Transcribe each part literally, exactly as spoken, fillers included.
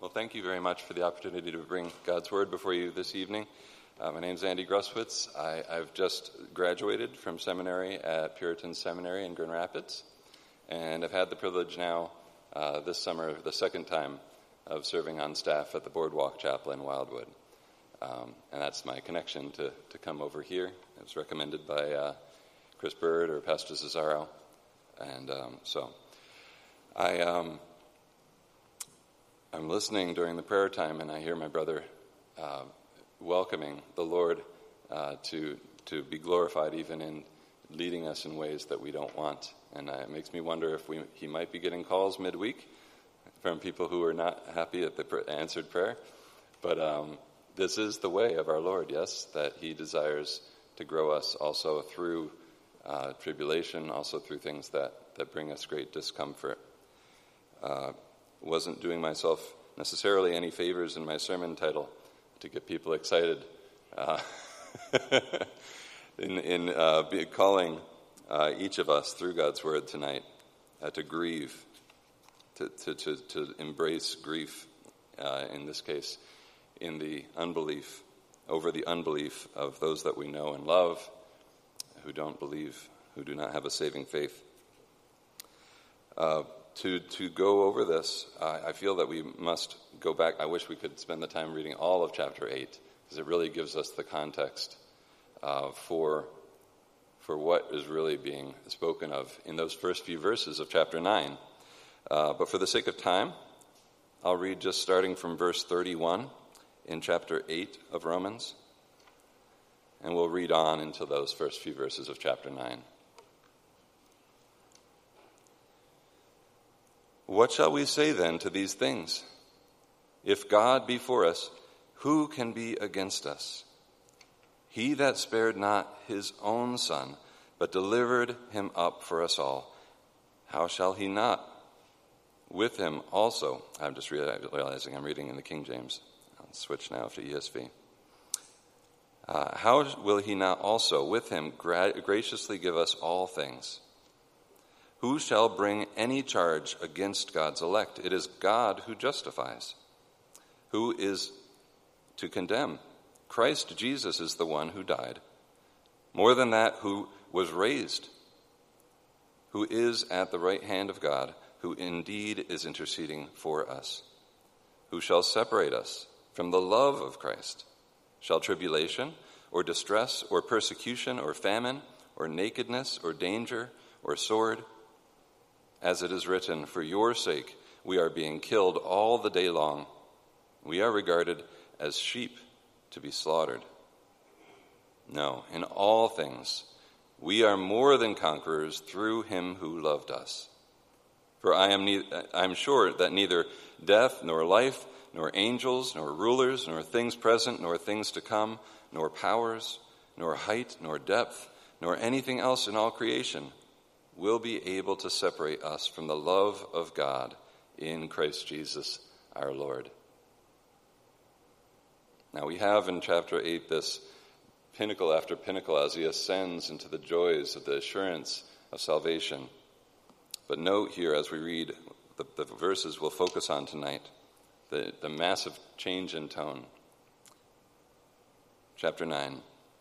Well, thank you very much for the opportunity to bring God's Word before you this evening. Uh, my name is Andy Gruswitz. I, I've just graduated from seminary at Puritan Seminary in Grand Rapids, and I've had the privilege now uh, this summer, the second time, of serving on staff at the Boardwalk Chapel in Wildwood. Um, and that's my connection to, to come over here. It was recommended by uh, Chris Bird or Pastor Cesaro. And um, so I... Um, I'm listening during the prayer time, and I hear my brother uh, welcoming the Lord uh, to to be glorified, even in leading us in ways that we don't want. And uh, it makes me wonder if we he might be getting calls midweek from people who are not happy at the pr- answered prayer. But um, this is the way of our Lord, yes, that He desires to grow us also through uh, tribulation, also through things that, that bring us great discomfort. Uh, wasn't doing myself necessarily any favors in my sermon title to get people excited uh, in, in uh, be calling uh, each of us through God's Word tonight uh, to grieve, to, to, to, to embrace grief, uh, in this case, in the unbelief, over the unbelief of those that we know and love, who don't believe, who do not have a saving faith. Uh, To to go over this, uh, I feel that we must go back. I wish we could spend the time reading all of chapter eight, because it really gives us the context uh, for for what is really being spoken of in those first few verses of chapter nine. Uh, but for the sake of time, I'll read just starting from verse thirty-one in chapter eight of Romans, and we'll read on into those first few verses of chapter nine. What shall we say then to these things? If God be for us, who can be against us? He that spared not his own Son, but delivered him up for us all, how shall he not with him also? I'm just realizing I'm reading in the King James. I'll switch now to E S V. Uh, how will he not also with him gra- graciously give us all things? Who shall bring any charge against God's elect? It is God who justifies. Who is to condemn? Christ Jesus is the one who died. More than that, who was raised, who is at the right hand of God, who indeed is interceding for us. Who shall separate us from the love of Christ? Shall tribulation, or distress, or persecution, or famine, or nakedness, or danger, or sword? As it is written, for your sake we are being killed all the day long. We are regarded as sheep to be slaughtered. No, in all things we are more than conquerors through him who loved us. For I am, ne- I am sure that neither death, nor life, nor angels, nor rulers, nor things present, nor things to come, nor powers, nor height, nor depth, nor anything else in all creation will be able to separate us from the love of God in Christ Jesus our Lord. Now we have in chapter eight this pinnacle after pinnacle as he ascends into the joys of the assurance of salvation. But note here as we read the, the verses we'll focus on tonight, the, the massive change in tone. Chapter nine.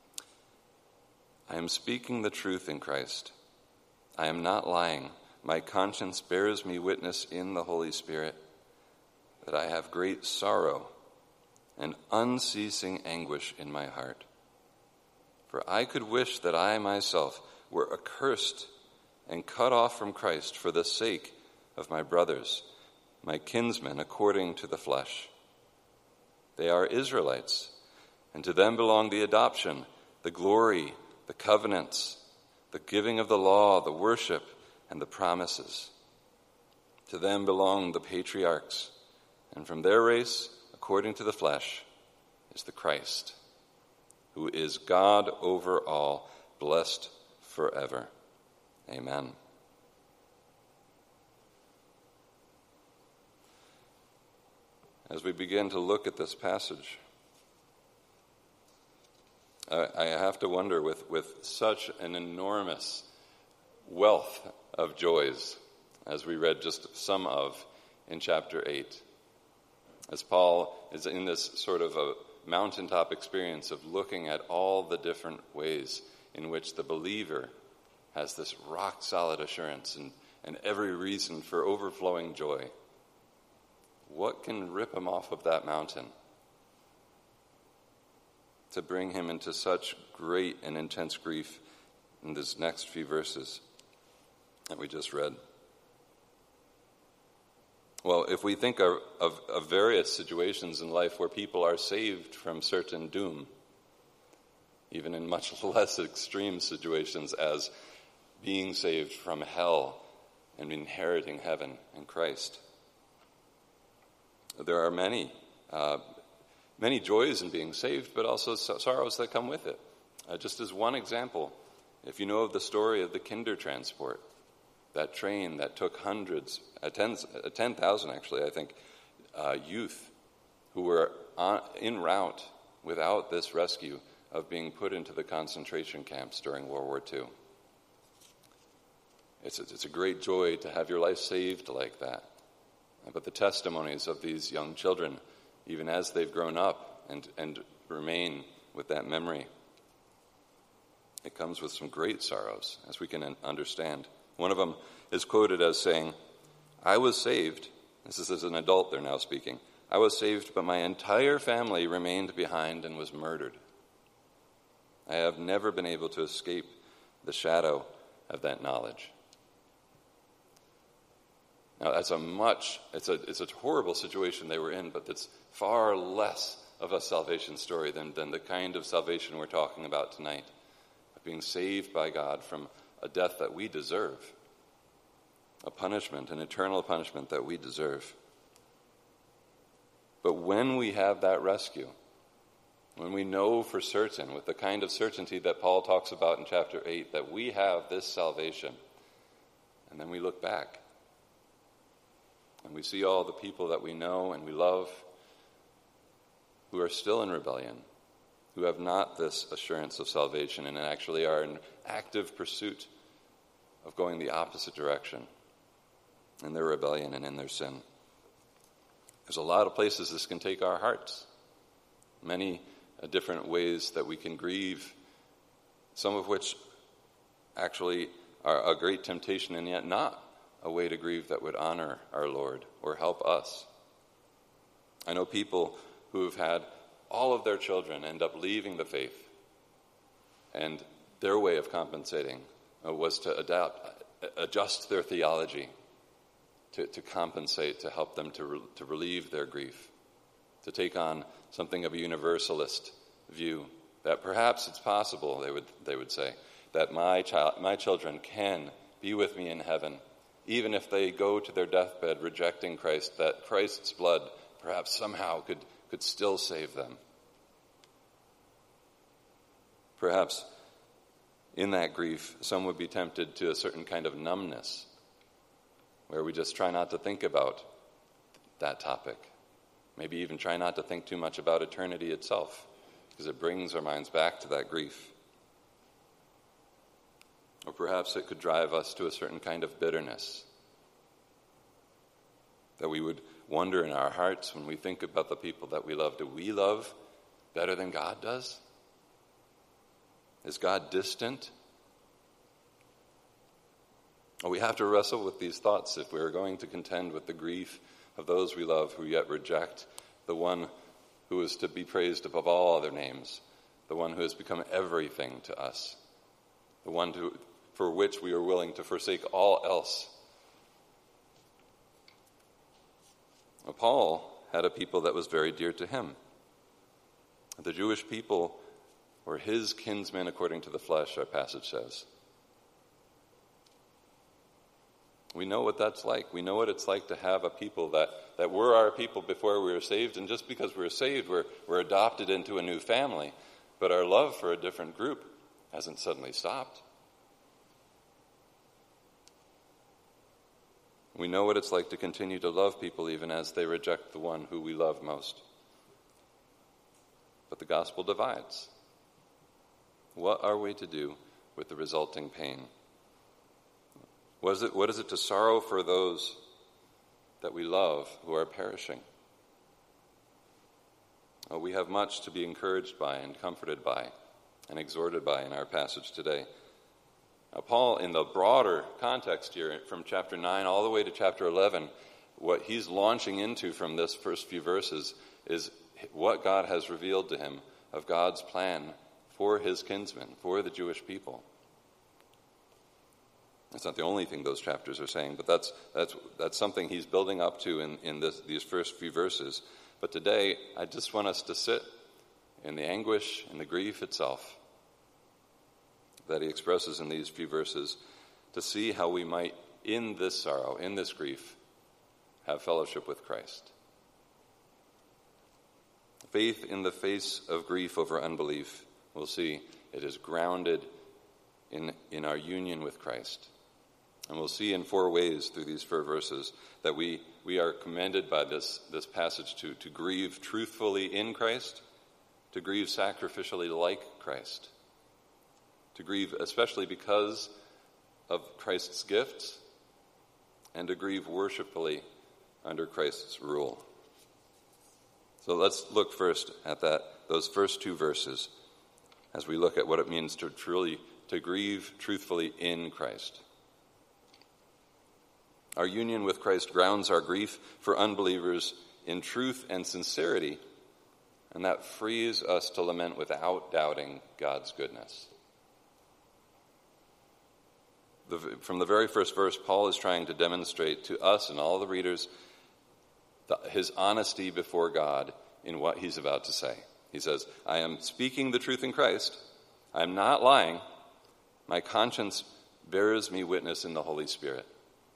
I am speaking the truth in Christ. I am not lying. My conscience bears me witness in the Holy Spirit that I have great sorrow and unceasing anguish in my heart. For I could wish that I myself were accursed and cut off from Christ for the sake of my brothers, my kinsmen according to the flesh. They are Israelites, and to them belong the adoption, the glory, the covenants, the giving of the law, the worship, and the promises. To them belong the patriarchs, and from their race, according to the flesh, is the Christ, who is God over all, blessed forever. Amen. As we begin to look at this passage, I have to wonder, with, with such an enormous wealth of joys, as we read just some of in chapter eight, As Paul is in this sort of a mountaintop experience of looking at all the different ways in which the believer has this rock-solid assurance and, and every reason for overflowing joy. What can rip him off of that mountain to bring him into such great and intense grief in these next few verses that we just read? Well, if we think of, of, of various situations in life where people are saved from certain doom, even in much less extreme situations as being saved from hell and inheriting heaven in Christ, there are many, uh, many joys in being saved, but also sorrows that come with it. Uh, just as one example, if you know of the story of the Kindertransport, that train that took hundreds, uh, tens, uh, ten thousand actually, I think, uh, youth who were on, en route without this rescue of being put into the concentration camps during World War Two. It's a, it's a great joy to have your life saved like that. But the testimonies of these young children, even as they've grown up and, and remain with that memory, it comes with some great sorrows, as we can understand. One of them is quoted as saying, "I was saved," this is as an adult they're now speaking, "I was saved, but my entire family remained behind and was murdered. I have never been able to escape the shadow of that knowledge." Now, that's a much, it's a it's a horrible situation they were in, but it's far less of a salvation story than, than the kind of salvation we're talking about tonight, of being saved by God from a death that we deserve, a punishment, an eternal punishment that we deserve. But when we have that rescue, when we know for certain, with the kind of certainty that Paul talks about in chapter eight, that we have this salvation, and then we look back, and we see all the people that we know and we love who are still in rebellion, who have not this assurance of salvation and actually are in active pursuit of going the opposite direction in their rebellion and in their sin. There's a lot of places this can take our hearts, many uh, different ways that we can grieve, some of which actually are a great temptation and yet not a way to grieve that would honor our Lord or help us. I know people who have had all of their children end up leaving the faith, and their way of compensating uh, was to adapt, adjust their theology to, to compensate, to help them to, re, to relieve their grief, to take on something of a universalist view, that perhaps it's possible, they would they would say, that my child, my children can be with me in heaven, even if they go to their deathbed rejecting Christ, that Christ's blood perhaps somehow could, could still save them. Perhaps in that grief, some would be tempted to a certain kind of numbness, where we just try not to think about that topic. Maybe even try not to think too much about eternity itself, because it brings our minds back to that grief. Or perhaps it could drive us to a certain kind of bitterness, that we would wonder in our hearts when we think about the people that we love, do we love better than God does? Is God distant? Well, we have to wrestle with these thoughts if we are going to contend with the grief of those we love who yet reject the one who is to be praised above all other names, the one who has become everything to us, the one to, for which we are willing to forsake all else. Well, Paul had a people that was very dear to him. The Jewish people were his kinsmen according to the flesh, our passage says. We know what that's like. We know what it's like to have a people that, that were our people before we were saved, and just because we were saved, we're, we're adopted into a new family. But our love for a different group hasn't suddenly stopped. We know what it's like to continue to love people even as they reject the one who we love most. But the gospel divides. What are we to do with the resulting pain? What is it, what is it to sorrow for those that we love who are perishing? Uh, we have much to be encouraged by and comforted by and exhorted by in our passage today. Now, Paul, in the broader context here, from chapter nine all the way to chapter eleven, what he's launching into from this first few verses is what God has revealed to him of God's plan for his kinsmen, for the Jewish people. That's not the only thing those chapters are saying, but that's that's that's something he's building up to in, in this, these first few verses. But today, I just want us to sit in the anguish and the grief itself that he expresses in these few verses, to see how we might, in this sorrow, in this grief, have fellowship with Christ. Faith in the face of grief over unbelief, we'll see, it is grounded in, in our union with Christ. And we'll see in four ways through these four verses that we, we are commended by this, this passage to, to grieve truthfully in Christ, to grieve sacrificially like Christ, to grieve especially because of Christ's gifts, and to grieve worshipfully under Christ's rule. So let's look first at that, those first two verses as we look at what it means to truly to grieve truthfully in Christ. Our union with Christ grounds our grief for unbelievers in truth and sincerity, and that frees us to lament without doubting God's goodness. The, from the very first verse, Paul is trying to demonstrate to us and all the readers the, his honesty before God in what he's about to say. He says, I am speaking the truth in Christ. I am not lying. My conscience bears me witness in the Holy Spirit.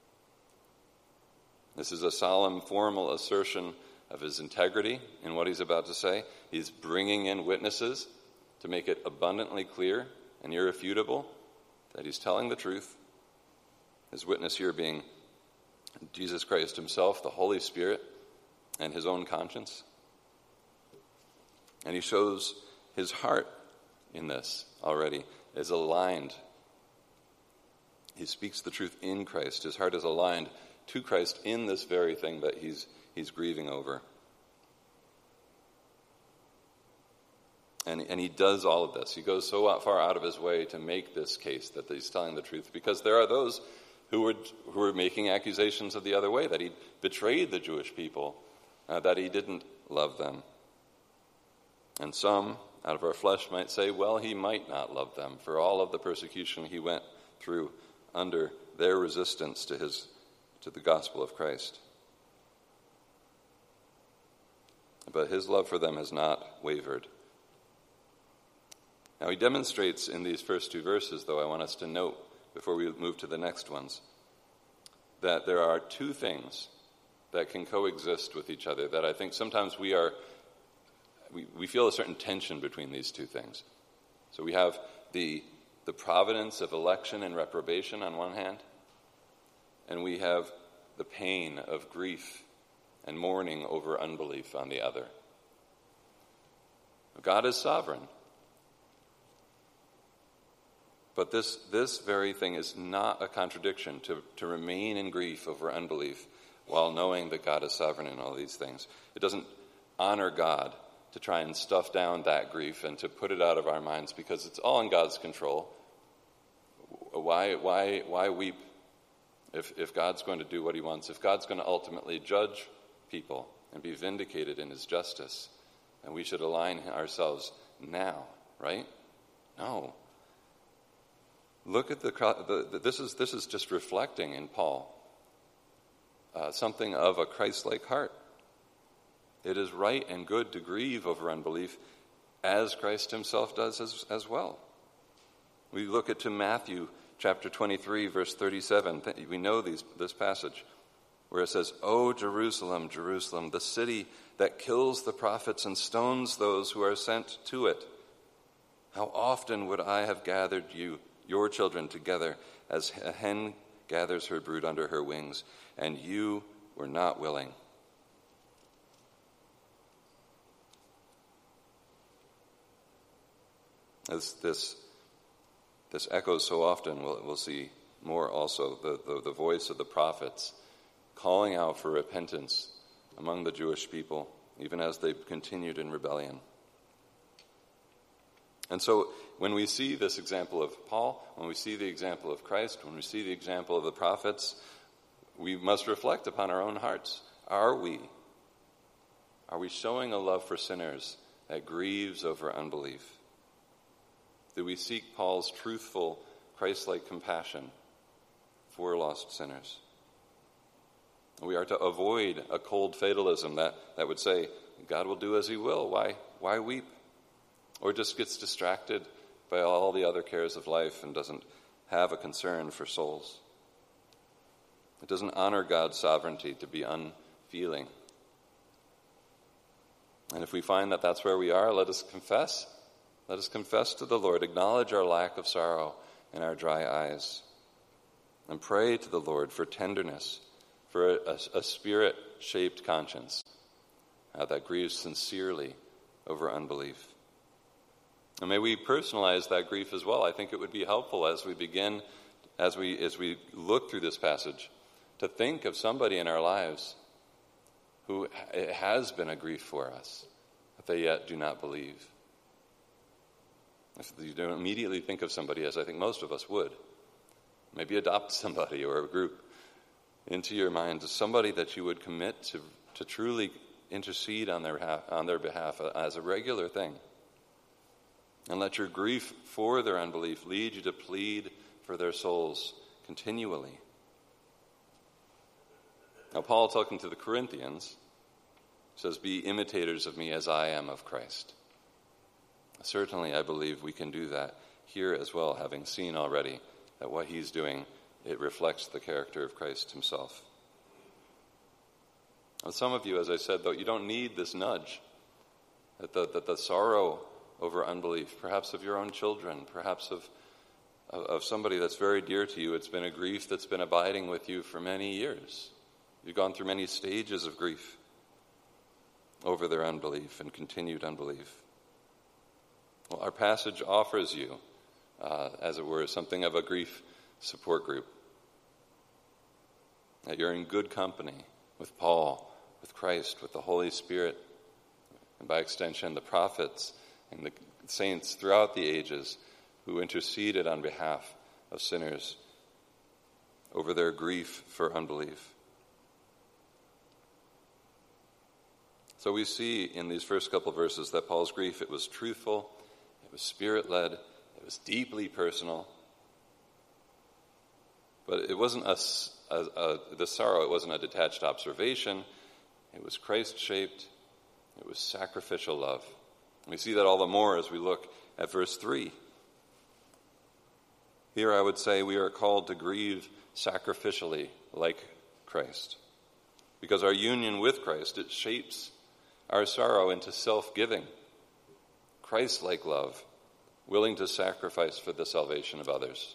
This is a solemn, formal assertion of his integrity in what he's about to say. He's bringing in witnesses to make it abundantly clear and irrefutable that he's telling the truth. His witness here being Jesus Christ himself, the Holy Spirit, and his own conscience. And he shows his heart in this already is aligned. He speaks the truth in Christ. His heart is aligned to Christ in this very thing that he's he's grieving over. And, and he does all of this. He goes so far out of his way to make this case that he's telling the truth, because there are those who were who were making accusations of the other way, that he betrayed the Jewish people, uh, that he didn't love them. And some, out of our flesh, might say, well, he might not love them for all of the persecution he went through under their resistance to his to the gospel of Christ. But his love for them has not wavered. Now he demonstrates in these first two verses, though, I want us to note before we move to the next ones, that there are two things that can coexist with each other that I think sometimes we are, we, we feel a certain tension between these two things. So we have the, the providence of election and reprobation on one hand, and we have the pain of grief and mourning over unbelief on the other. God is sovereign. But this, this very thing is not a contradiction to, to remain in grief over unbelief while knowing that God is sovereign in all these things. It doesn't honor God to try and stuff down that grief and to put it out of our minds because it's all in God's control. Why, why, why weep if, if God's going to do what he wants? If God's going to ultimately judge people and be vindicated in his justice, and we should align ourselves now, right? No. Look at the, the, the this is this is just reflecting in Paul uh, something of a Christ-like heart. It is right and good to grieve over unbelief, as Christ himself does as, as well. We look at to Matthew chapter twenty-three, verse thirty-seven. We know these, this passage where it says, "O Jerusalem, Jerusalem, the city that kills the prophets and stones those who are sent to it. How often would I have gathered you, your children, together as a hen gathers her brood under her wings, and you were not willing." As this this echoes so often, we'll, we'll see more also, the, the, the voice of the prophets calling out for repentance among the Jewish people even as they continued in rebellion. And so when we see this example of Paul, when we see the example of Christ, when we see the example of the prophets, we must reflect upon our own hearts. Are we? Are we showing a love for sinners that grieves over unbelief? Do we seek Paul's truthful, Christ-like compassion for lost sinners? We are to avoid a cold fatalism that, that would say, God will do as he will. Why, why weep? Or just gets distracted by all the other cares of life and doesn't have a concern for souls. It doesn't honor God's sovereignty to be unfeeling. And if we find that that's where we are, let us confess. Let us confess to the Lord, acknowledge our lack of sorrow and our dry eyes, and pray to the Lord for tenderness, for a, a, a spirit-shaped conscience uh, that grieves sincerely over unbelief. And may we personalize that grief as well. I think it would be helpful as we begin, as we as we look through this passage, to think of somebody in our lives who it has been a grief for us, but they yet do not believe. If you don't immediately think of somebody, as I think most of us would, maybe adopt somebody or a group into your mind, to somebody that you would commit to, to truly intercede on their behalf, on their behalf as a regular thing. And let your grief for their unbelief lead you to plead for their souls continually. Now, Paul, talking to the Corinthians, says, "Be imitators of me as I am of Christ." Certainly, I believe we can do that here as well, having seen already that what he's doing, it reflects the character of Christ himself. And some of you, as I said, though, you don't need this nudge, that the, that the sorrow over unbelief, perhaps of your own children, perhaps of, of, of somebody that's very dear to you, it's been a grief that's been abiding with you for many years. You've gone through many stages of grief over their unbelief and continued unbelief. Well, our passage offers you, uh, as it were, something of a grief support group. That you're in good company with Paul, with Christ, with the Holy Spirit, and by extension, the prophets and the saints throughout the ages who interceded on behalf of sinners over their grief for unbelief. So we see in these first couple verses that Paul's grief, it was truthful, it was spirit-led, it was deeply personal. But it wasn't a, a, a, the sorrow, it wasn't a detached observation. It was Christ-shaped. It was sacrificial love. And we see that all the more as we look at verse three. Here I would say we are called to grieve sacrificially like Christ. Because our union with Christ, it shapes our sorrow into self-giving, Christ-like love, willing to sacrifice for the salvation of others.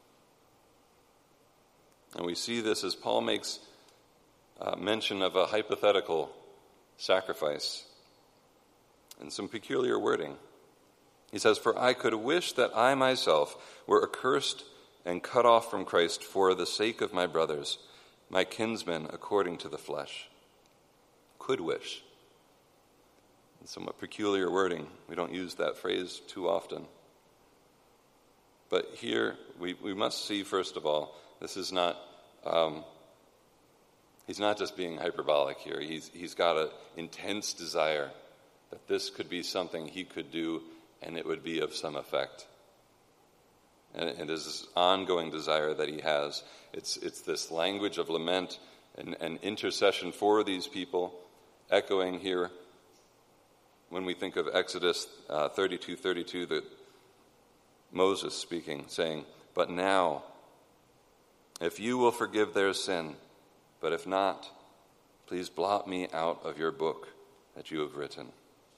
And we see this as Paul makes uh, mention of a hypothetical sacrifice and some peculiar wording. He says, "For I could wish that I myself were accursed and cut off from Christ for the sake of my brothers, my kinsmen according to the flesh." Could wish. Somewhat peculiar wording. We don't use that phrase too often. But here we, we must see, first of all, this is not, um, he's not just being hyperbolic here. He's He's got an intense desire that this could be something he could do and it would be of some effect. And it is this ongoing desire that he has. It's, it's this language of lament and, and intercession for these people, echoing here when we think of Exodus uh, thirty-two thirty-two, that Moses speaking, saying, "But now, if you will forgive their sin, but if not, please blot me out of your book that you have written."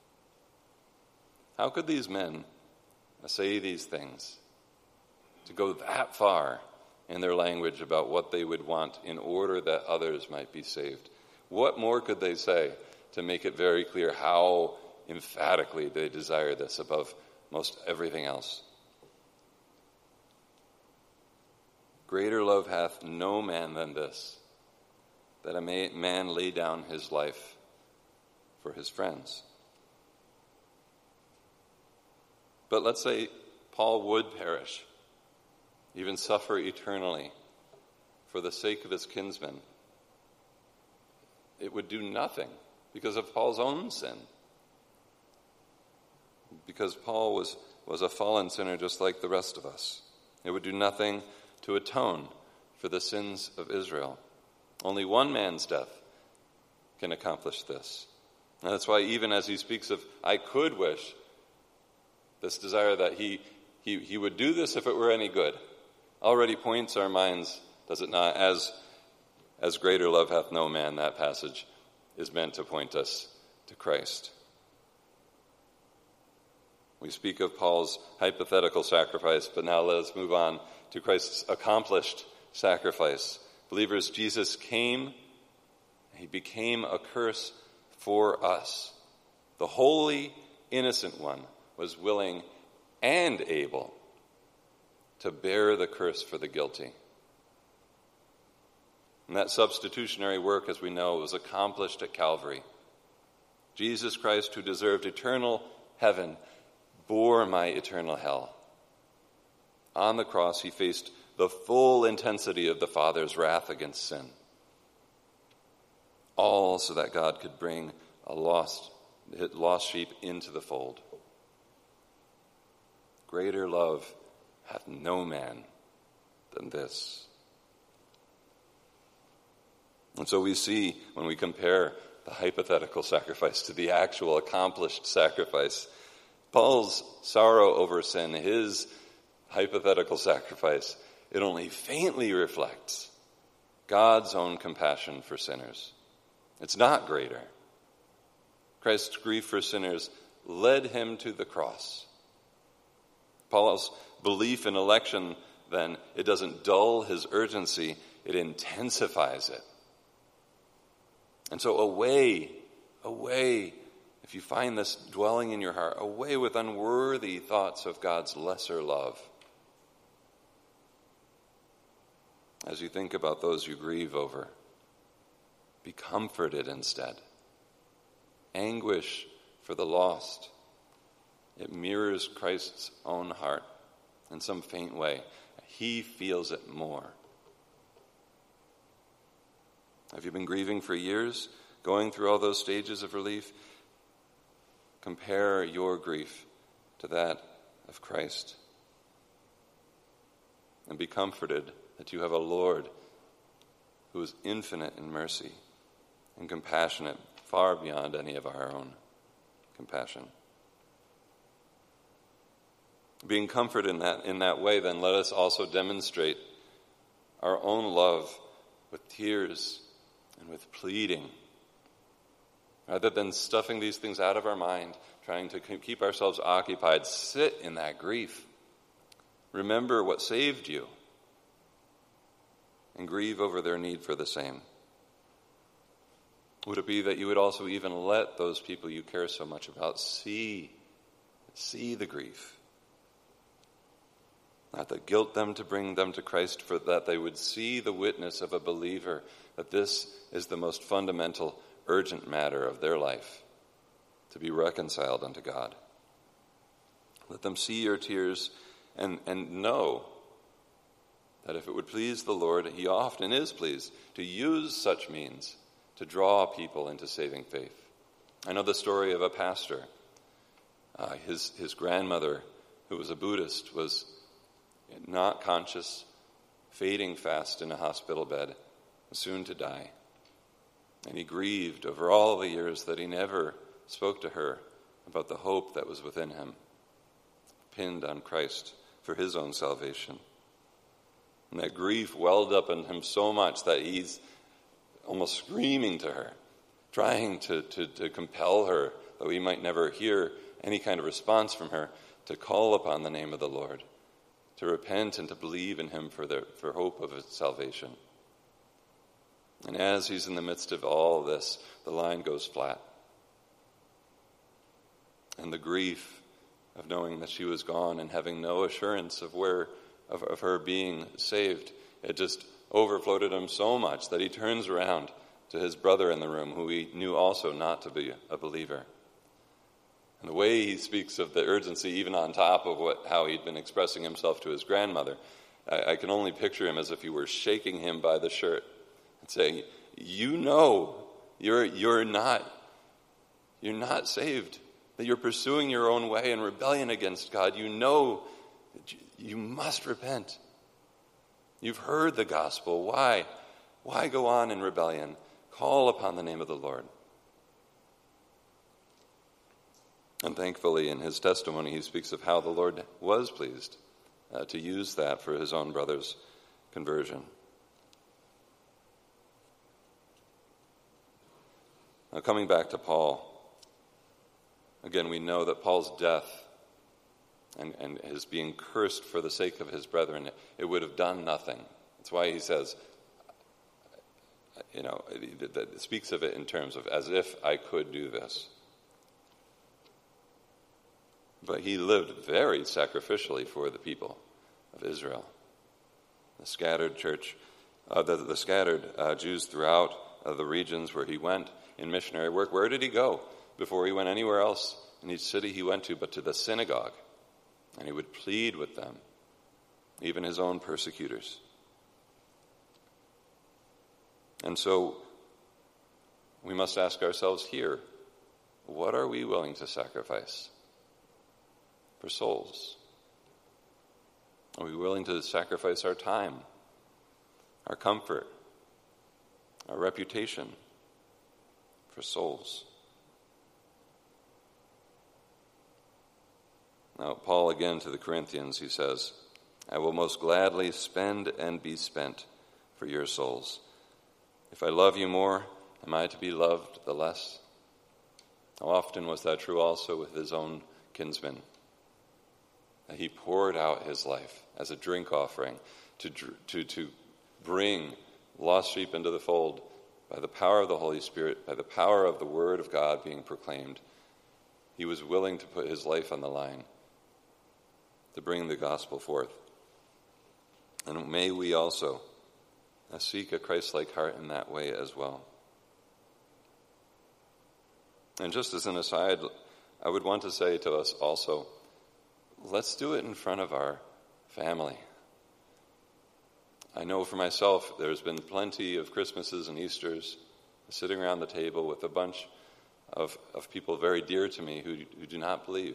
How could these men say these things, to go that far in their language about what they would want in order that others might be saved? What more could they say to make it very clear how emphatically they desire this above most everything else? "Greater love hath no man than this, that a man lay down his life for his friends. But let's say Paul would perish, even suffer eternally for the sake of his kinsmen. It would do nothing because of Paul's own sin. Because Paul was, was a fallen sinner just like the rest of us. It would do nothing to atone for the sins of Israel. Only one man's death can accomplish this. And that's why even as he speaks of, I could wish, this desire that he, he, he would do this if it were any good, already points our minds, does it not, as, as greater love hath no man, that passage is meant to point us to Christ. We speak of Paul's hypothetical sacrifice, but now let us move on to Christ's accomplished sacrifice. Believers, Jesus came, he became a curse for us. The holy, innocent one was willing and able to bear the curse for the guilty. And that substitutionary work, as we know, was accomplished at Calvary. Jesus Christ, who deserved eternal heaven, bore my eternal hell. On the cross, he faced the full intensity of the Father's wrath against sin. All so that God could bring a lost, lost sheep into the fold. Greater love hath no man than this. And so we see, when we compare the hypothetical sacrifice to the actual accomplished sacrifice, Paul's sorrow over sin, his hypothetical sacrifice, it only faintly reflects God's own compassion for sinners. It's not greater. Christ's grief for sinners led him to the cross. Paul's belief in election, then, it doesn't dull his urgency, it intensifies it. And so away, away, if you find this dwelling in your heart, away with unworthy thoughts of God's lesser love. As you think about those you grieve over, be comforted instead. Anguish for the lost. It mirrors Christ's own heart in some faint way. He feels it more. Have you been grieving for years, going through all those stages of relief? Compare your grief to that of Christ. And be comforted that you have a Lord who is infinite in mercy and compassionate, far beyond any of our own compassion. Being comforted in that, in that way, then let us also demonstrate our own love with tears and with pleading. Rather than stuffing these things out of our mind, trying to keep ourselves occupied, sit in that grief. Remember what saved you and grieve over their need for the same. Would it be that you would also even let those people you care so much about see, see the grief? Not that guilt them to bring them to Christ, for that they would see the witness of a believer, that this is the most fundamental, urgent matter of their life, to be reconciled unto God. Let them see your tears and, and know that if it would please the Lord, he often is pleased to use such means to draw people into saving faith. I know the story of a pastor. Uh, his, his grandmother, who was a Buddhist, was not conscious, fading fast in a hospital bed, soon to die. And he grieved over all the years that he never spoke to her about the hope that was within him, pinned on Christ for his own salvation. And that grief welled up in him so much that he's almost screaming to her, trying to, to, to compel her, though he might never hear any kind of response from her, to call upon the name of the Lord, to repent and to believe in him for, their, for hope of his salvation. And as he's in the midst of all this, the line goes flat. And the grief of knowing that she was gone and having no assurance of where of, of her being saved, it just overflowed him so much that he turns around to his brother in the room, who he knew also not to be a believer. And the way he speaks of the urgency, even on top of what how he'd been expressing himself to his grandmother, I, I can only picture him as if he were shaking him by the shirt and saying, "You know, you're you're not you're not saved. That you're pursuing your own way in rebellion against God. You know that you, you must repent. You've heard the gospel. Why? Why go on in rebellion? Call upon the name of the Lord." And thankfully, in his testimony, he speaks of how the Lord was pleased uh, to use that for his own brother's conversion. Now, coming back to Paul, again, we know that Paul's death and, and his being cursed for the sake of his brethren, it would have done nothing. That's why he says, you know, it, it speaks of it in terms of as if I could do this. But he lived very sacrificially for the people of Israel. The scattered church, uh, the, the scattered uh, Jews throughout uh, the regions where he went in missionary work. Where did he go before he went anywhere else in each city he went to, but to the synagogue? And he would plead with them, even his own persecutors. And so we must ask ourselves here, what are we willing to sacrifice for souls? Are we willing to sacrifice our time, our comfort, our reputation for souls? Now, Paul again to the Corinthians, he says, "I will most gladly spend and be spent for your souls. If I love you more, am I to be loved the less?" How often was that true also with his own kinsmen? He poured out his life as a drink offering to, to, to bring lost sheep into the fold by the power of the Holy Spirit, by the power of the Word of God being proclaimed. He was willing to put his life on the line to bring the gospel forth. And may we also seek a Christ-like heart in that way as well. And just as an aside, I would want to say to us also, let's do it in front of our family. I know for myself, there's been plenty of Christmases and Easters sitting around the table with a bunch of, of people very dear to me who, who do not believe.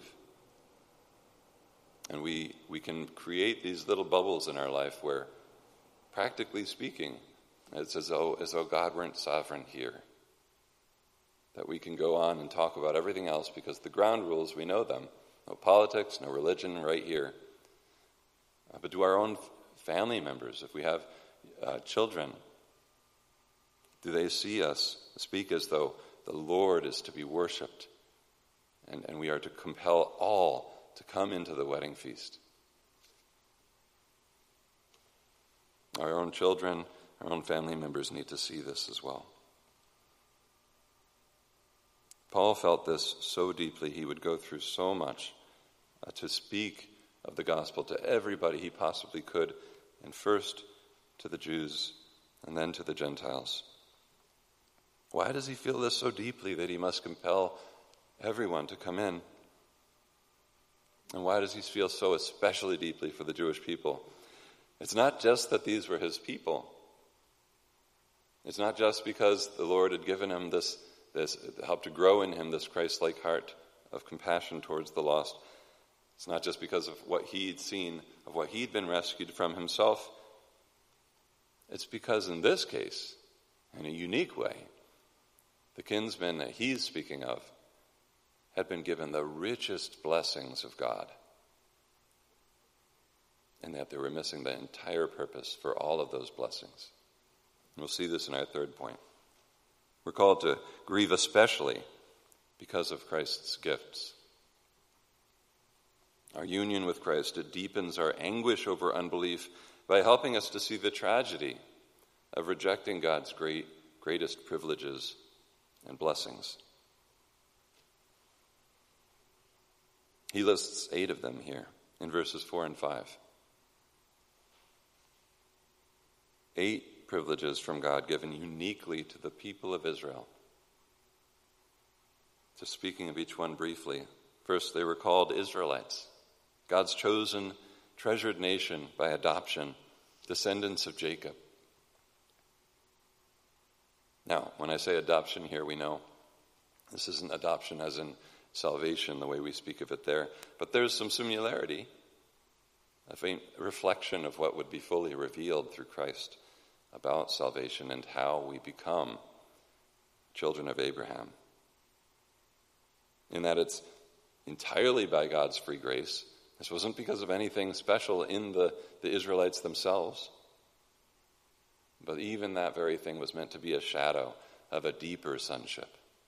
And we, we can create these little bubbles in our life where, practically speaking, it's as though, as though God weren't sovereign here. That we can go on and talk about everything else because the ground rules, we know them. No politics, no religion right here. Uh, but do our own family members, if we have uh, children, do they see us speak as though the Lord is to be worshipped and, and we are to compel all to come into the wedding feast? Our own children, our own family members need to see this as well. Paul felt this so deeply, he would go through so much uh, to speak of the gospel to everybody he possibly could, and first to the Jews and then to the Gentiles. Why does he feel this so deeply that he must compel everyone to come in? And why does he feel so especially deeply for the Jewish people? It's not just that these were his people. It's not just because the Lord had given him this This helped to grow in him this Christ-like heart of compassion towards the lost. It's not just because of what he'd seen, of what he'd been rescued from himself. It's because in this case, in a unique way, the kinsmen that he's speaking of had been given the richest blessings of God, and that they were missing the entire purpose for all of those blessings. And we'll see this in our third point. We're called to grieve especially because of Christ's gifts. Our union with Christ, it deepens our anguish over unbelief by helping us to see the tragedy of rejecting God's great, greatest privileges and blessings. He lists eight of them here in verses four and five. Eight privileges from God given uniquely to the people of Israel. Just speaking of each one briefly. First, they were called Israelites, God's chosen, treasured nation by adoption, descendants of Jacob. Now, when I say adoption here, we know this isn't adoption as in salvation, the way we speak of it there, but there's some similarity, a faint reflection of what would be fully revealed through Christ about salvation and how we become children of Abraham. In that it's entirely by God's free grace. This wasn't because of anything special in the, the Israelites themselves. But even that very thing was meant to be a shadow of a deeper sonship.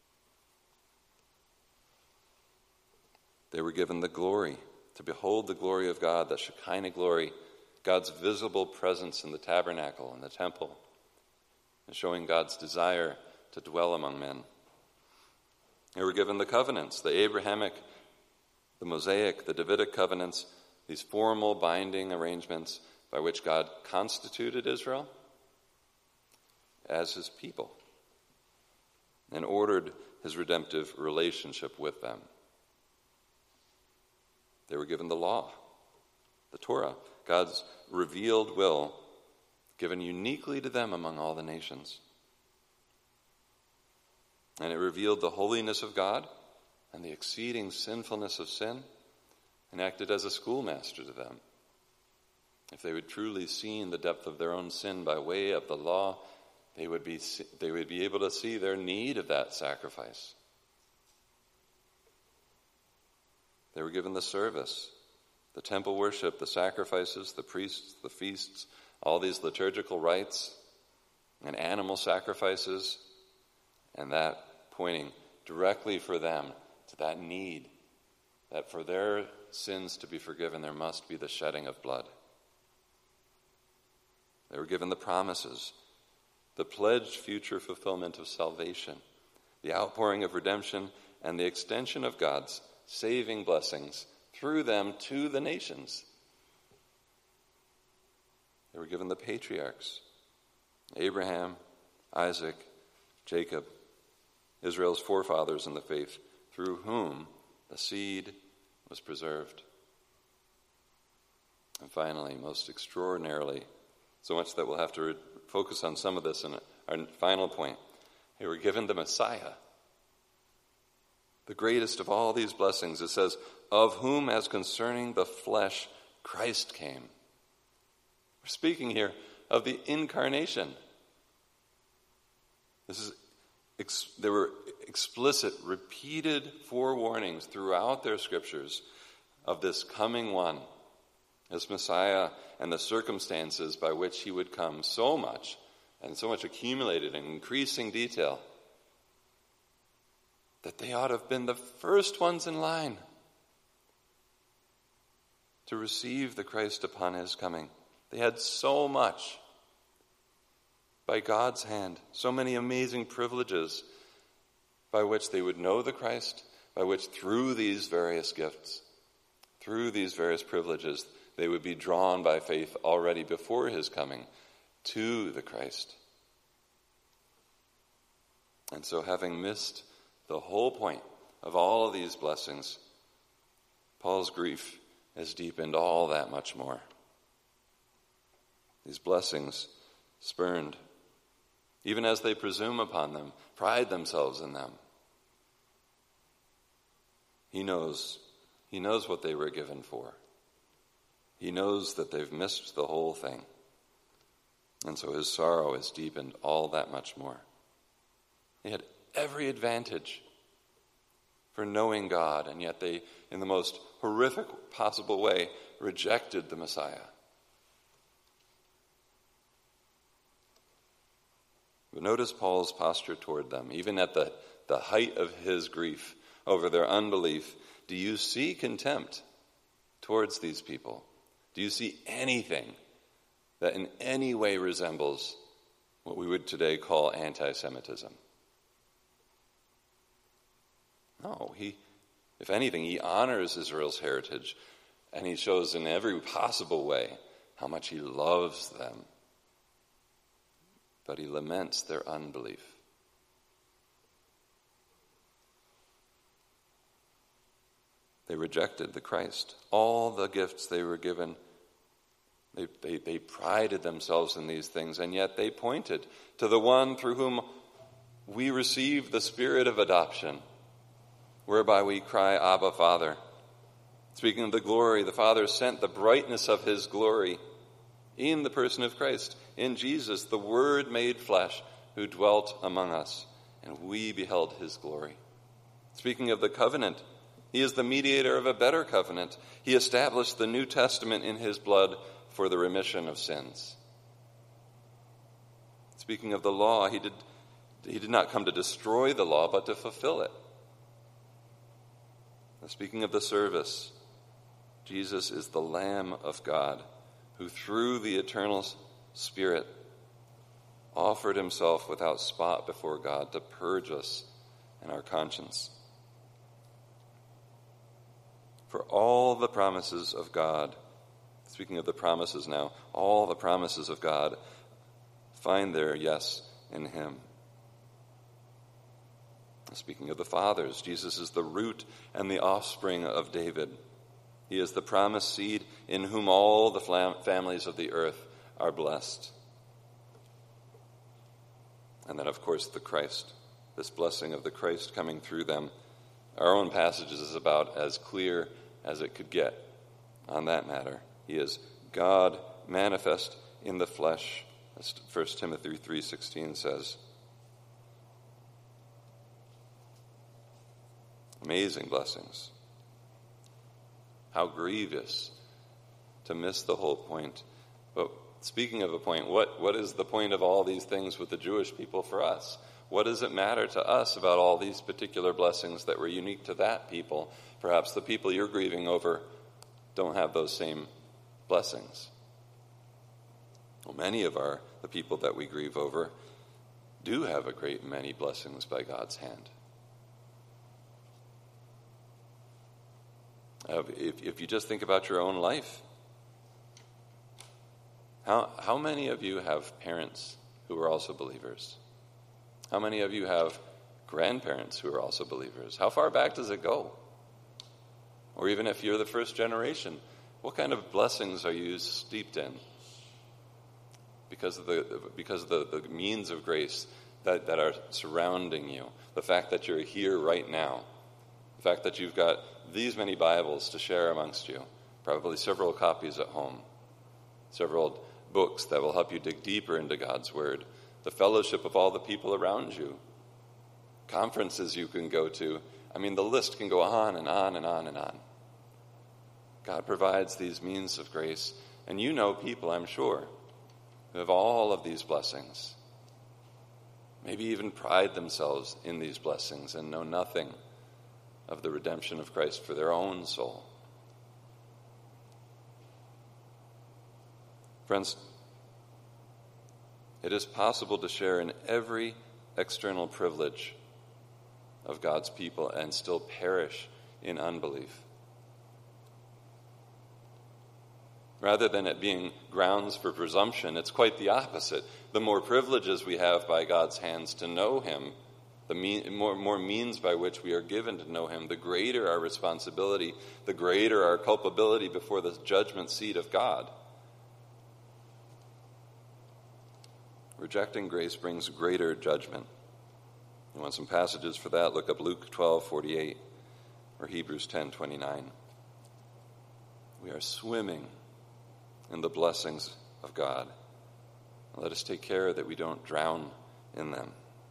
They were given the glory, to behold the glory of God, the Shekinah glory, God's visible presence in the tabernacle and the temple, and showing God's desire to dwell among men. They were given the covenants, the Abrahamic, the Mosaic, the Davidic covenants, these formal binding arrangements by which God constituted Israel as his people and ordered his redemptive relationship with them. They were given the law, the Torah, God's revealed will, given uniquely to them among all the nations. And it revealed the holiness of God and the exceeding sinfulness of sin, and acted as a schoolmaster to them. If they would truly see the depth of their own sin by way of the law, they would be they would be able to see their need of that sacrifice. They were given the service, the temple worship, the sacrifices, the priests, the feasts, all these liturgical rites and animal sacrifices, and that pointing directly for them to that need, that for their sins to be forgiven, there must be the shedding of blood. They were given the promises, the pledged future fulfillment of salvation, the outpouring of redemption, and the extension of God's saving blessings through them to the nations. They were given the patriarchs, Abraham, Isaac, Jacob, Israel's forefathers in the faith, through whom the seed was preserved. And finally, most extraordinarily, so much that we'll have to re- focus on some of this in our final point, they were given the Messiah. The greatest of all these blessings, it says, of whom as concerning the flesh Christ came. We're speaking here of the incarnation. This is ex- there were explicit, repeated forewarnings throughout their scriptures of this coming one, this Messiah, and the circumstances by which he would come, so much, and so much accumulated in increasing detail, that they ought to have been the first ones in line to receive the Christ upon his coming. They had so much by God's hand, so many amazing privileges by which they would know the Christ, by which through these various gifts, through these various privileges, they would be drawn by faith already before his coming to the Christ. And so, having missed the whole point of all of these blessings, Paul's grief is deepened all that much more. These blessings spurned, even as they presume upon them, pride themselves in them. He knows, he knows what they were given for. He knows that they've missed the whole thing. And so his sorrow is deepened all that much more. He had every advantage for knowing God, and yet they, in the most horrific possible way, rejected the Messiah. But notice Paul's posture toward them, even at the, the height of his grief over their unbelief. Do you see contempt towards these people? Do you see anything that in any way resembles what we would today call anti-Semitism? No, he, if anything, he honors Israel's heritage, and he shows in every possible way how much he loves them. but he laments their unbelief. They rejected the Christ. All the gifts they were given, they, they, they prided themselves in these things, and yet they pointed to the one through whom we receive the spirit of adoption, whereby we cry, Abba, Father. Speaking of the glory, the Father sent the brightness of his glory in the person of Christ, in Jesus, the Word made flesh, who dwelt among us, and we beheld his glory. Speaking of the covenant, he is the mediator of a better covenant. He established the New Testament in his blood for the remission of sins. Speaking of the law, he did, he did not come to destroy the law, but to fulfill it. Speaking of the service, Jesus is the Lamb of God, who through the eternal Spirit offered himself without spot before God to purge us and our conscience. For all the promises of God, speaking of the promises now, all the promises of God find their yes in him. Speaking of the fathers, Jesus is the root and the offspring of David. He is the promised seed in whom all the fam- families of the earth are blessed. And then, of course, the Christ, this blessing of the Christ coming through them. Our own passage is about as clear as it could get on that matter. He is God manifest in the flesh, as First Timothy three sixteen says. Amazing blessings. How grievous to miss the whole point. But speaking of a point, what, what is the point of all these things with the Jewish people for us? What does it matter to us about all these particular blessings that were unique to that people? Perhaps the people you're grieving over don't have those same blessings. Well, many of our the people that we grieve over do have a great many blessings by God's hand. Uh, if, if you just think about your own life, how how many of you have parents who are also believers? How many of you have grandparents who are also believers? How far back does it go? Or even if you're the first generation, what kind of blessings are you steeped in? Because of the because of the, the means of grace that, that are surrounding you, the fact that you're here right now, the fact that you've got these many Bibles to share amongst you, probably several copies at home, several books that will help you dig deeper into God's Word, the fellowship of all the people around you, conferences you can go to. I mean, the list can go on and on and on and on. God provides these means of grace, and you know people, I'm sure, who have all of these blessings, maybe even pride themselves in these blessings and know nothing of the redemption of Christ for their own soul. Friends, it is possible to share in every external privilege of God's people and still perish in unbelief. Rather than it being grounds for presumption, it's quite the opposite. The more privileges we have by God's hands to know him, the mean, more, more means by which we are given to know him, the greater our responsibility, the greater our culpability before the judgment seat of God. Rejecting grace brings greater judgment. You want some passages for that? Look up Luke twelve forty-eight or Hebrews ten twenty-nine. We are swimming in the blessings of God. Let us take care that we don't drown in them.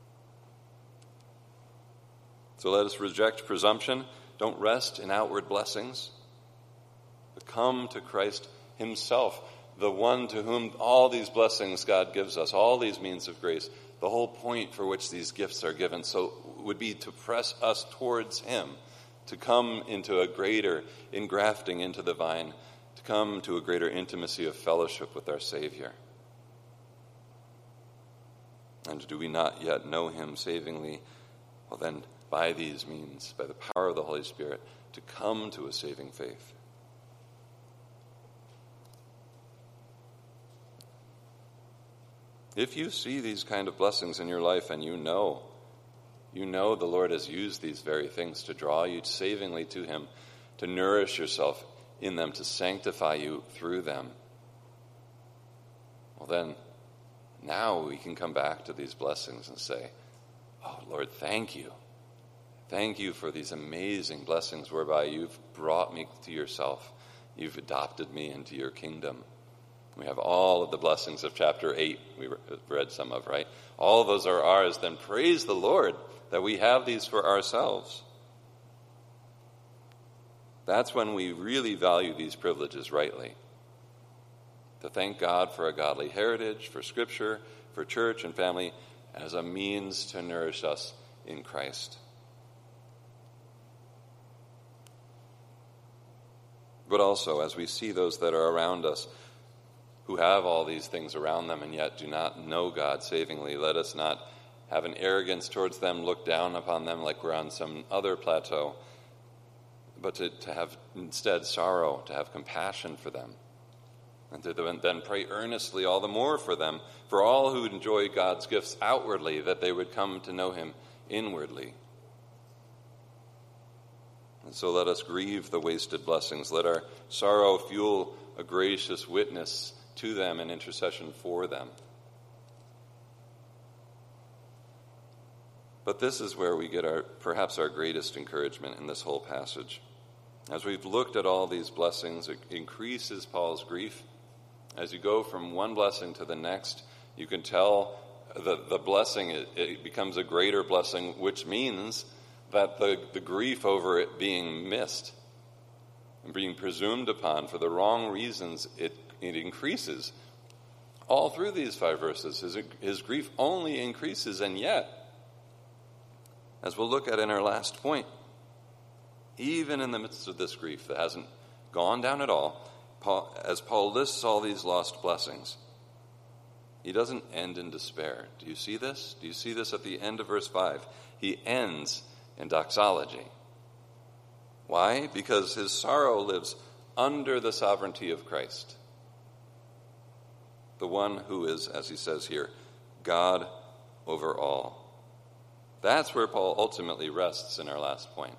So let us reject presumption. Don't rest in outward blessings, but come to Christ himself, the one to whom all these blessings God gives us, all these means of grace. The whole point for which these gifts are given so would be to press us towards him, to come into a greater engrafting into the vine, to come to a greater intimacy of fellowship with our Savior. And do we not yet know him savingly? Well, then, by these means, by the power of the Holy Spirit, to come to a saving faith. If you see these kind of blessings in your life and you know, you know the Lord has used these very things to draw you savingly to him, to nourish yourself in them, to sanctify you through them, well then, now we can come back to these blessings and say, oh Lord, thank you. Thank you for these amazing blessings whereby you've brought me to yourself. You've adopted me into your kingdom. We have all of the blessings of chapter eight we read some of, right? All of those are ours. Then praise the Lord that we have these for ourselves. That's when we really value these privileges rightly. To thank God for a godly heritage, for Scripture, for church and family, as a means to nourish us in Christ. But also, as we see those that are around us who have all these things around them and yet do not know God savingly, let us not have an arrogance towards them, look down upon them like we're on some other plateau, but to, to have instead sorrow, to have compassion for them, and to then pray earnestly all the more for them, for all who enjoy God's gifts outwardly, that they would come to know him inwardly. And so let us grieve the wasted blessings. Let our sorrow fuel a gracious witness to them and intercession for them. But this is where we get our perhaps our greatest encouragement in this whole passage. As we've looked at all these blessings, it increases Paul's grief. As you go from one blessing to the next, you can tell the, the blessing, it, it becomes a greater blessing, which means that the, the grief over it being missed and being presumed upon for the wrong reasons, it, it increases. All through these five verses, his, his grief only increases, and yet, as we'll look at in our last point, even in the midst of this grief that hasn't gone down at all, Paul, as Paul lists all these lost blessings, he doesn't end in despair. Do you see this? Do you see this at the end of verse five? He ends in doxology. Why? Because his sorrow lives under the sovereignty of Christ, the one who is, as he says here, God over all. That's where Paul ultimately rests in our last point,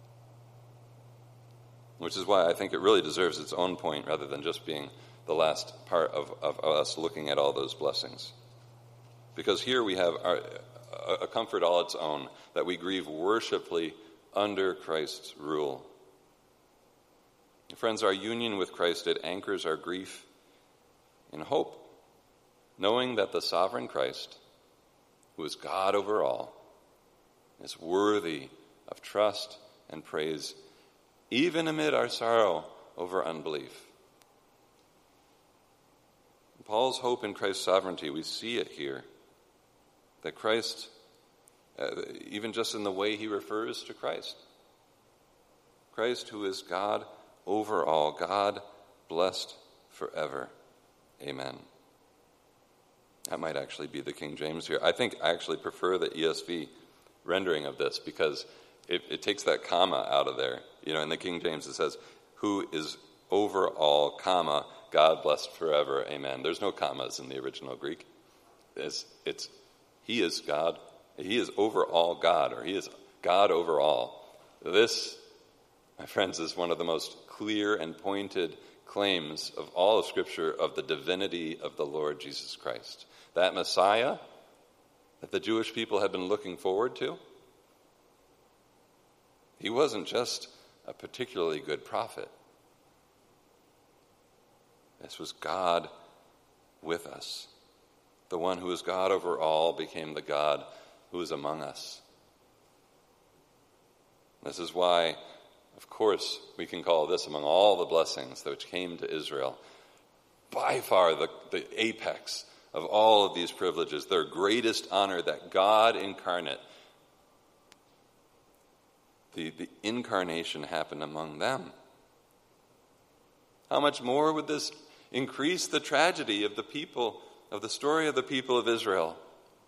which is why I think it really deserves its own point rather than just being the last part of, of us looking at all those blessings. Because here we have our, a comfort all its own, that we grieve worshipfully under Christ's rule. Friends, our union with Christ, it anchors our grief in hope, knowing that the sovereign Christ, who is God over all, is worthy of trust and praise, even amid our sorrow over unbelief. Paul's hope in Christ's sovereignty, we see it here, that Christ, uh, even just in the way he refers to Christ, Christ who is God over all, God blessed forever. Amen. That might actually be the King James here. I think I actually prefer the E S V rendering of this because it, it takes that comma out of there. You know, in the King James it says, who is over all, comma, God blessed forever, amen. There's no commas in the original Greek. It's, it's he is God. He is over all God, or he is God over all. This, my friends, is one of the most clear and pointed claims of all of Scripture of the divinity of the Lord Jesus Christ. That Messiah that the Jewish people had been looking forward to, he wasn't just a particularly good prophet. This was God with us. The one who is God over all became the God who is among us. This is why, of course, we can call this, among all the blessings which came to Israel, by far the, the apex of all of these privileges, their greatest honor, that God incarnate, the, the incarnation happened among them. How much more would this increase the tragedy of the people, of the story of the people of Israel?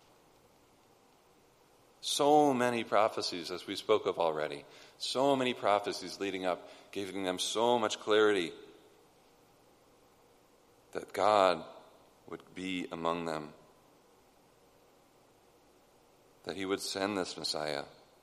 So many prophecies, as we spoke of already, so many prophecies leading up, giving them so much clarity that God would be among them. that he would send this Messiah.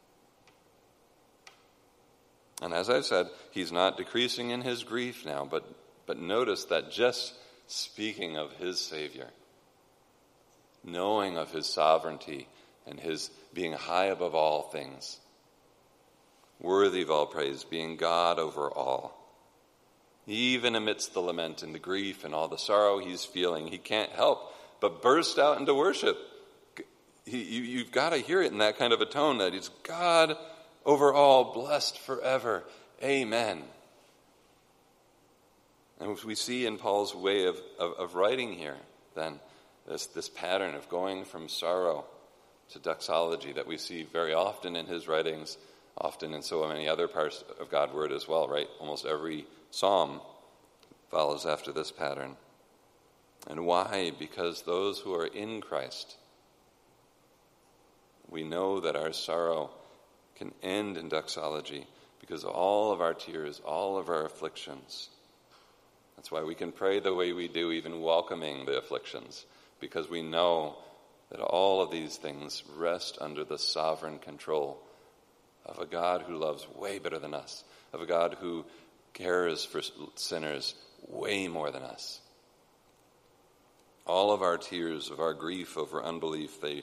And as I've said, he's not decreasing in his grief now, but, but notice that just speaking of his Savior, knowing of his sovereignty and his being high above all things, worthy of all praise, being God over all, even amidst the lament and the grief and all the sorrow he's feeling, he can't help but burst out into worship. He, you, you've got to hear it in that kind of a tone, that he's God over all, blessed forever. Amen. And we see in Paul's way of, of, of writing here, then, this, this pattern of going from sorrow to doxology that we see very often in his writings, often in so many other parts of God's word as well, right? Almost every psalm follows after this pattern. And why? Because those who are in Christ, we know that our sorrow can end in doxology because all of our tears, all of our afflictions. That's why we can pray the way we do, even welcoming the afflictions, because we know that all of these things rest under the sovereign control of a God who loves way better than us, of a God who cares for sinners way more than us. All of our tears, of our grief over unbelief, they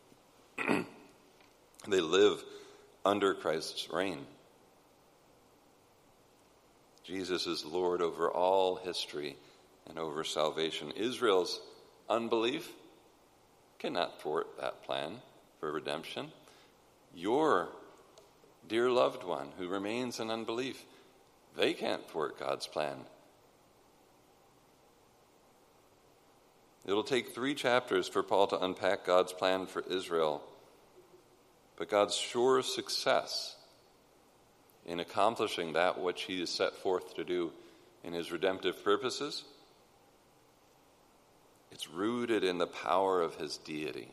they live under Christ's reign. Jesus is Lord over all history and over salvation. Israel's unbelief cannot thwart that plan for redemption. Your dear loved one who remains in unbelief, they can't thwart God's plan. It'll take three chapters for Paul to unpack God's plan for Israel, but God's sure success in accomplishing that which he is set forth to do in his redemptive purposes, it's rooted in the power of his deity.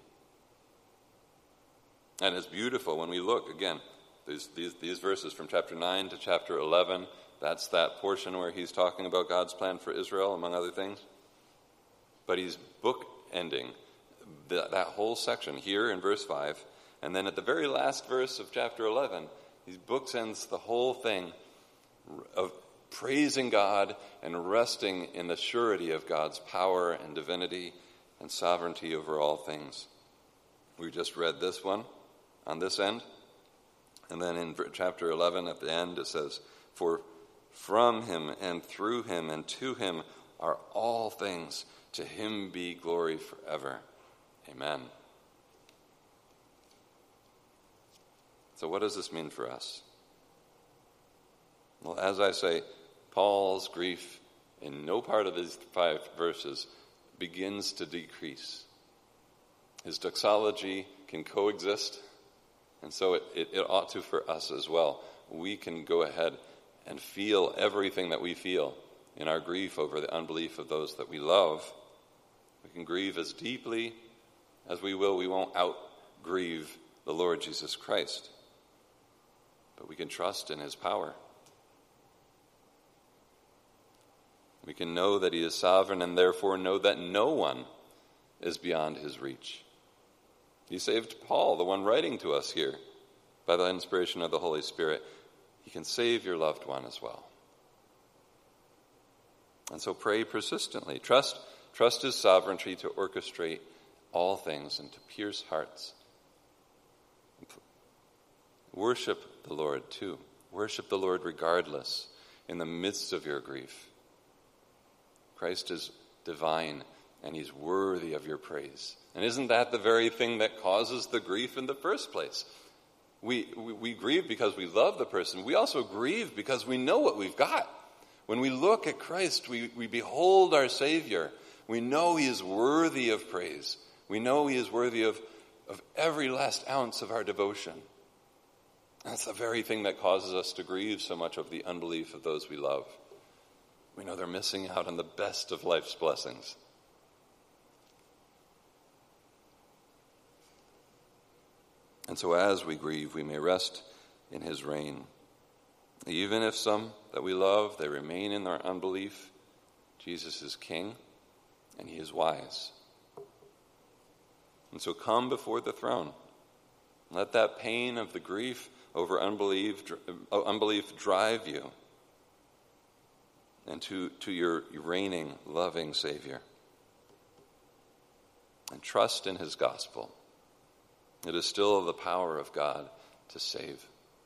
And it's beautiful when we look, again, these, these, these verses from chapter nine to chapter eleven, that's that portion where he's talking about God's plan for Israel, among other things. But he's bookending the, that whole section here in verse five, and then at the very last verse of chapter eleven, he bookends the whole thing of praising God and resting in the surety of God's power and divinity and sovereignty over all things. We just read this one on this end. And then in chapter eleven at the end it says, "For from him and through him and to him are all things. To him be glory forever. Amen." So what does this mean for us? Well, as I say, Paul's grief in no part of these five verses begins to decrease. His doxology can coexist, and so it, it, it ought to for us as well. We can go ahead and feel everything that we feel in our grief over the unbelief of those that we love. We can grieve as deeply as we will. We won't out-grieve the Lord Jesus Christ, but we can trust in his power. We can know that he is sovereign and therefore know that no one is beyond his reach. He saved Paul, the one writing to us here, by the inspiration of the Holy Spirit. He can save your loved one as well. And so pray persistently. Trust, trust his sovereignty to orchestrate all things and to pierce hearts. Worship the Lord too. Worship the Lord regardless, in the midst of your grief. Christ is divine, and he's worthy of your praise. And isn't that the very thing that causes the grief in the first place? We, we, we grieve because we love the person. We also grieve because we know what we've got. When we look at Christ, we, we behold our Savior. We know he is worthy of praise. We know he is worthy of, of every last ounce of our devotion. That's the very thing that causes us to grieve so much of the unbelief of those we love. We know they're missing out on the best of life's blessings. And so as we grieve, we may rest in his reign. Even if some that we love, they remain in their unbelief, Jesus is king, and he is wise. And so come before the throne. Let that pain of the grief over unbelief, unbelief drive you and to, to your reigning, loving Savior. And trust in his gospel. It is still the power of God to save.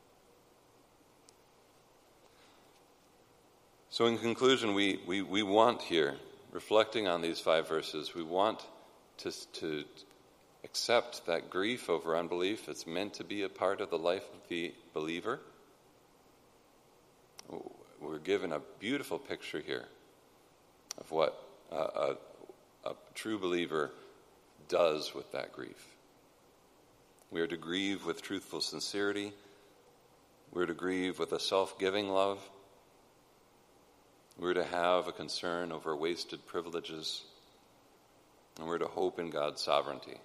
So in conclusion, we, we, we want here, reflecting on these five verses, we want to, to accept that grief over unbelief is meant to be a part of the life of the believer. We're given a beautiful picture here of what a, a, a true believer does with that grief. We are to grieve with truthful sincerity. We're to grieve with a self-giving love. We're to have a concern over wasted privileges. And we're to hope in God's sovereignty.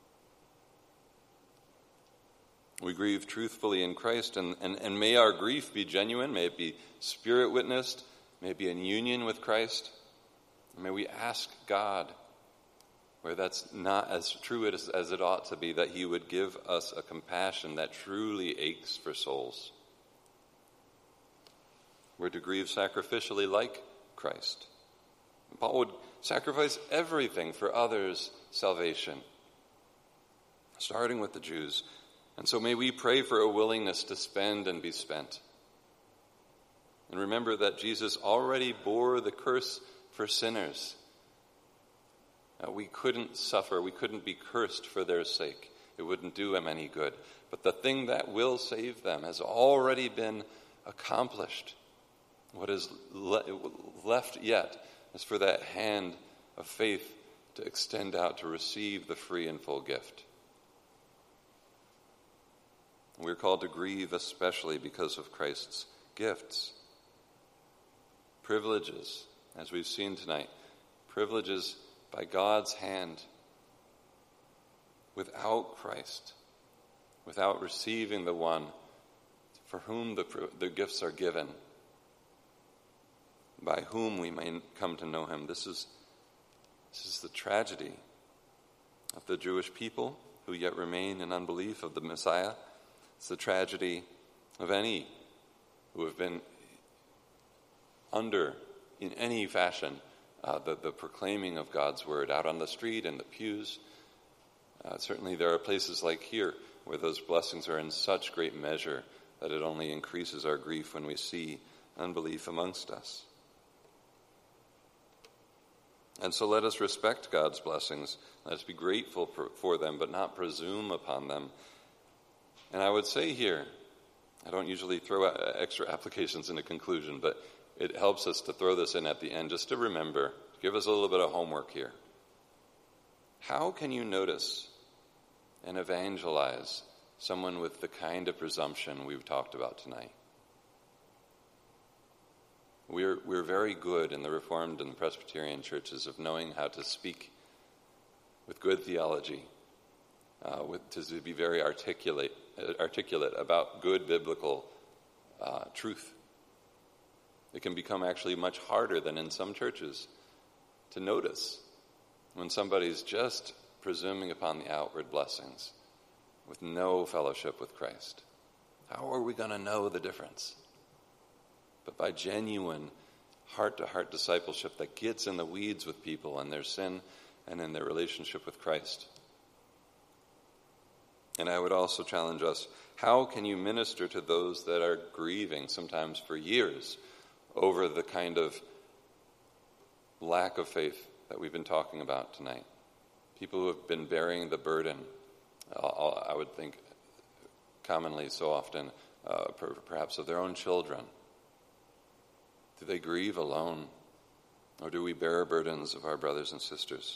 We grieve truthfully in Christ, and, and, and may our grief be genuine, may it be spirit-witnessed, may it be in union with Christ. And may we ask God, where that's not as true as, as it ought to be, that he would give us a compassion that truly aches for souls. We're to grieve sacrificially like Christ. Paul would sacrifice everything for others' salvation, starting with the Jews. And so may we pray for a willingness to spend and be spent. And remember that Jesus already bore the curse for sinners. Uh, we couldn't suffer, we couldn't be cursed for their sake. It wouldn't do them any good. But the thing that will save them has already been accomplished. What is le- left yet is for that hand of faith to extend out to receive the free and full gift. We're called to grieve especially because of Christ's gifts. Privileges, as we've seen tonight, privileges by God's hand. Without Christ, without receiving the one for whom the, the gifts are given, by whom we may come to know him. This is, this is the tragedy of the Jewish people who yet remain in unbelief of the Messiah. It's the tragedy of any who have been under, in any fashion, uh, the, the proclaiming of God's word out on the street and the pews. Uh, certainly there are places like here where those blessings are in such great measure that it only increases our grief when we see unbelief amongst us. And so let us respect God's blessings. Let us be grateful for, for them, but not presume upon them. And I would say here, I don't usually throw extra applications in a conclusion, but it helps us to throw this in at the end, just to remember, give us a little bit of homework here. How can you notice and evangelize someone with the kind of presumption we've talked about tonight? We're, we're very good in the Reformed and the Presbyterian churches of knowing how to speak with good theology, uh, with, to be very articulate, articulate about good biblical uh, truth. It can become actually much harder than in some churches to notice when somebody's just presuming upon the outward blessings with no fellowship with Christ. How are we going to know the difference? But by genuine heart-to-heart discipleship that gets in the weeds with people and their sin and in their relationship with Christ. And I would also challenge us, how can you minister to those that are grieving, sometimes for years, over the kind of lack of faith that we've been talking about tonight? People who have been bearing the burden, uh, I would think commonly so often, uh, per- perhaps of their own children. Do they grieve alone, or do we bear burdens of our brothers and sisters?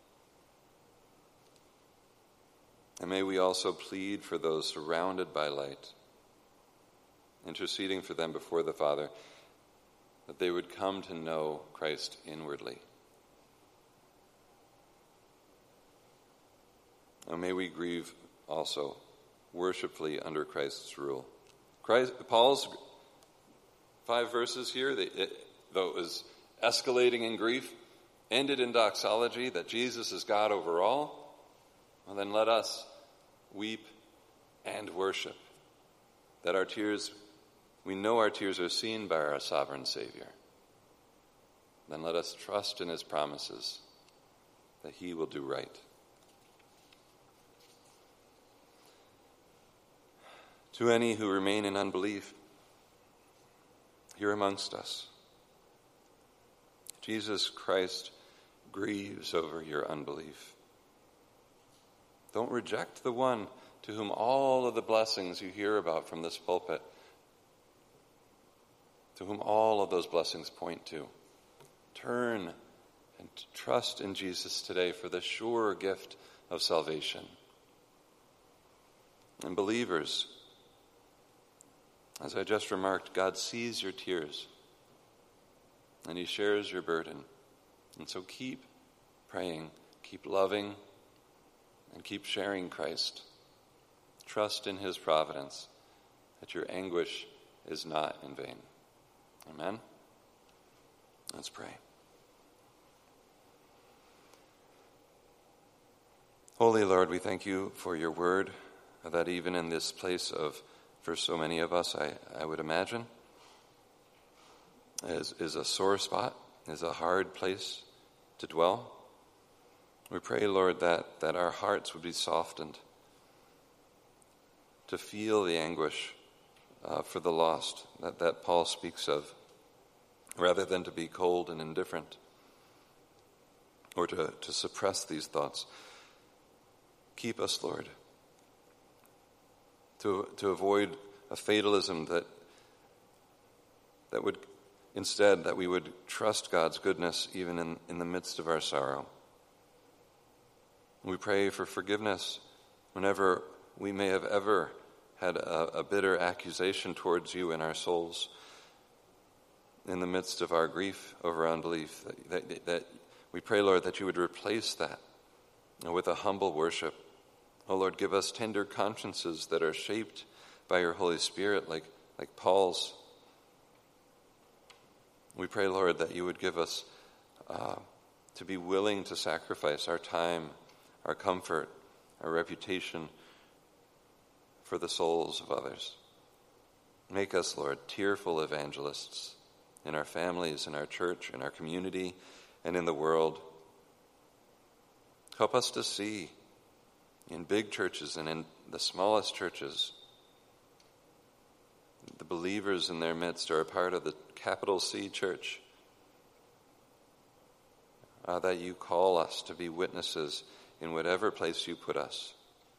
And may we also plead for those surrounded by light, interceding for them before the Father, that they would come to know Christ inwardly. And may we grieve also worshipfully under Christ's rule. Christ, Paul's five verses here, they, it, though it was escalating in grief, ended in doxology, that Jesus is God over all. Well, then let us weep and worship, that our tears, we know our tears are seen by our sovereign Savior. Then let us trust in his promises that he will do right. To any who remain in unbelief here amongst us, Jesus Christ grieves over your unbelief. Don't reject the one to whom all of the blessings you hear about from this pulpit, to whom all of those blessings point to. Turn and trust in Jesus today for the sure gift of salvation. And believers, as I just remarked, God sees your tears and he shares your burden. And so keep praying, keep loving, and keep sharing Christ. Trust in his providence that your anguish is not in vain. Amen? Let's pray. Holy Lord, we thank you for your word, that even in this place of, for so many of us, I, I would imagine, is, is a sore spot, is a hard place to dwell. We pray, Lord, that, that our hearts would be softened to feel the anguish uh, for the lost that, that Paul speaks of, rather than to be cold and indifferent or to, to suppress these thoughts. Keep us, Lord, to, to avoid a fatalism that, that would, instead, that we would trust God's goodness even in, in the midst of our sorrow. We pray for forgiveness whenever we may have ever had a, a bitter accusation towards you in our souls in the midst of our grief over unbelief. That, that, that we pray, Lord, that you would replace that with a humble worship. Oh, Lord, give us tender consciences that are shaped by your Holy Spirit, like, like Paul's. We pray, Lord, that you would give us uh, to be willing to sacrifice our time, our comfort, our reputation for the souls of others. Make us, Lord, tearful evangelists in our families, in our church, in our community, and in the world. Help us to see in big churches and in the smallest churches, the believers in their midst are a part of the capital C church, uh, that you call us to be witnesses in whatever place you put us.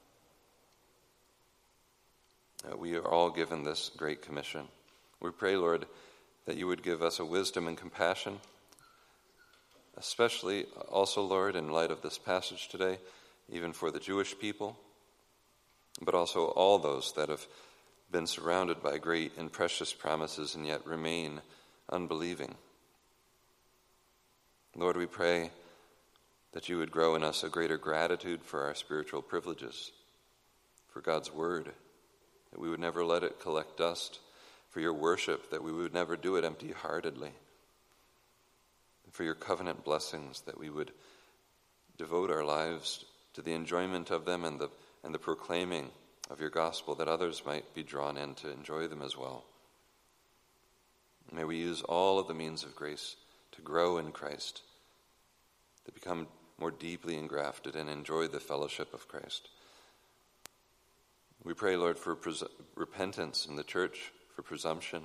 Uh, we are all given this great commission. We pray, Lord, that you would give us a wisdom and compassion, especially also, Lord, in light of this passage today, even for the Jewish people, but also all those that have been surrounded by great and precious promises and yet remain unbelieving. Lord, we pray that you would grow in us a greater gratitude for our spiritual privileges, for God's word, that we would never let it collect dust, for your worship, that we would never do it empty-heartedly, and for your covenant blessings, that we would devote our lives to the enjoyment of them and the and the proclaiming of your gospel, that others might be drawn in to enjoy them as well. May we use all of the means of grace to grow in Christ, to become more deeply engrafted and enjoy the fellowship of Christ. We pray, Lord, for pres- repentance in the church, for presumption.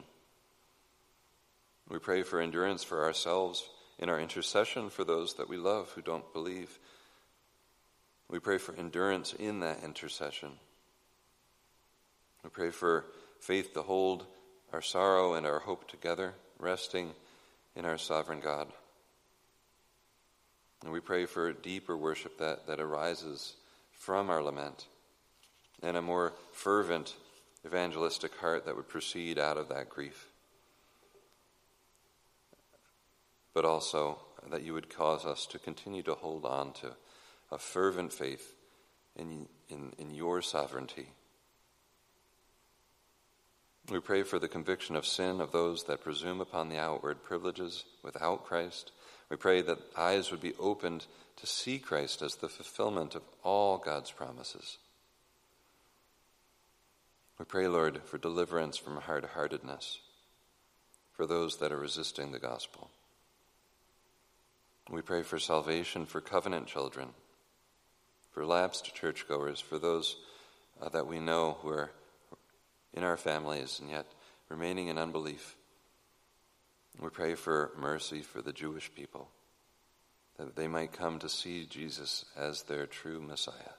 We pray for endurance for ourselves in our intercession for those that we love who don't believe. We pray for endurance in that intercession. We pray for faith to hold our sorrow and our hope together, resting in our sovereign God. And we pray for deeper worship that, that arises from our lament and a more fervent evangelistic heart that would proceed out of that grief. But also that you would cause us to continue to hold on to a fervent faith in, in, in your sovereignty. We pray for the conviction of sin of those that presume upon the outward privileges without Christ. We pray that eyes would be opened to see Christ as the fulfillment of all God's promises. We pray, Lord, for deliverance from hard-heartedness, for those that are resisting the gospel. We pray for salvation for covenant children, for lapsed churchgoers, for those uh, that we know who are in our families and yet remaining in unbelief. We pray for mercy for the Jewish people, that they might come to see Jesus as their true Messiah.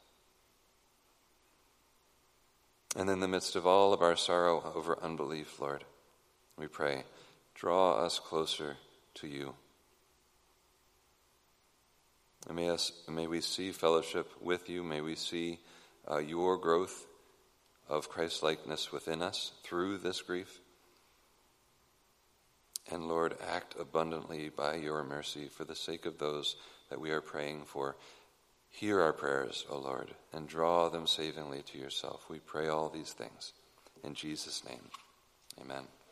And in the midst of all of our sorrow over unbelief, Lord, we pray, draw us closer to you. And may, us, may we see fellowship with you. May we see uh, your growth of Christ-likeness within us through this grief. And Lord, act abundantly by your mercy for the sake of those that we are praying for. Hear our prayers, O Lord, and draw them savingly to yourself. We pray all these things in Jesus' name. Amen.